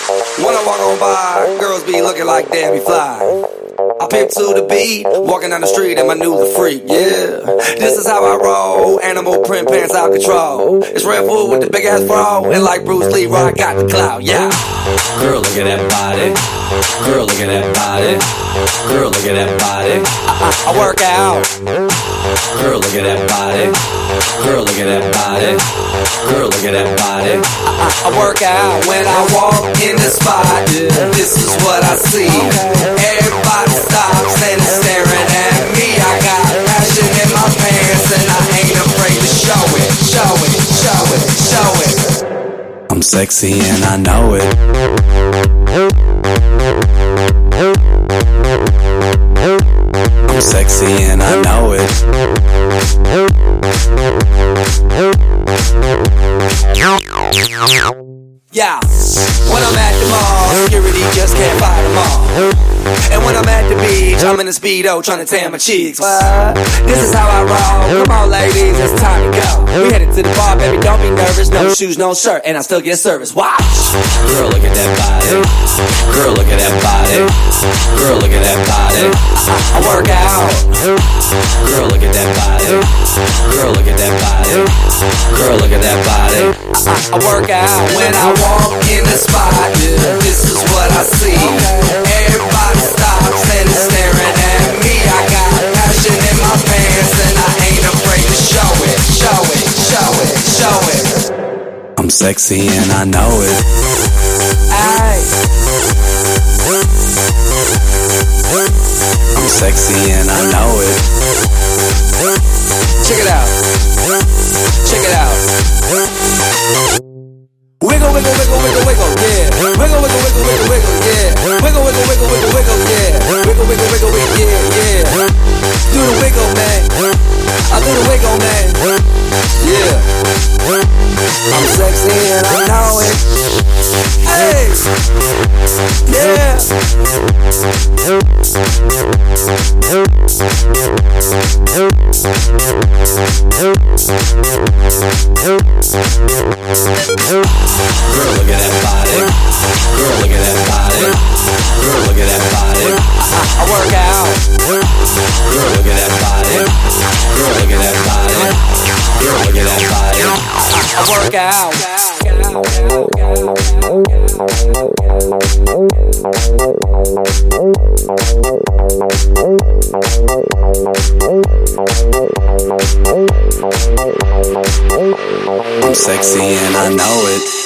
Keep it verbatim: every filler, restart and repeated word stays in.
When I walk on by, girls be looking like Debbie Fly. I pimp to the beat, walking down the street and my new the freak, yeah. This is how I roll, animal print pants out control. It's Red Bull with the big ass bro, and like Bruce Lee, I got the clout, yeah. Girl, look at that body. Girl, look at that body. Girl, look at that body. I, I, I work out. Girl, look at that body. Girl, look at that body. Girl, look at that body. I, I, I work out when I walk in the spot. This is what I see. Everybody stops and is staring at me. I got passion in my pants and I ain't afraid to show it, show it, show it, show it. I'm sexy and I know it. I'm sexy and I know it. Yeah, when I'm at the mall, security just can't fight them all. And when I'm at the beach, I'm in a Speedo trying to tan my cheeks. What? This is how I roll. Come on, ladies, it's time to go. We headed to the bar, baby, don't be nervous. No shoes, no shirt, and I still get service. Watch. Girl, look at that body. Girl, look at that body. Girl, look at that body. I, I work out. Girl, look at that body. Girl, look at that body. Girl, look at that body. I, I work out when I walk in the spot. This is what I see. Everybody stops and is staring at me. I got passion in my pants and I ain't afraid to show it, show it, show it, show it. I'm sexy and I know it. Aye. I'm sexy and I know it. Check it out. Check it out. Wiggle, wiggle, wiggle, wiggle, wiggle, yeah. Wiggle, wiggle, wiggle, wiggle, wiggle, yeah. Wiggle, wiggle, wiggle, wiggle, wiggle, yeah. Wiggle, wiggle, wiggle, wiggle, yeah, yeah. Do the wiggle, man. I do the wiggle, man. Yeah. I'm sexy and I know it. Hey. Yeah. Girl, look at that body. Girl, look at that body. Girl, look at that body. I, I work out. Girl, look at that body. Girl, look at that body. Girl, look at that body. I, I work out. I'm sexy and I know it.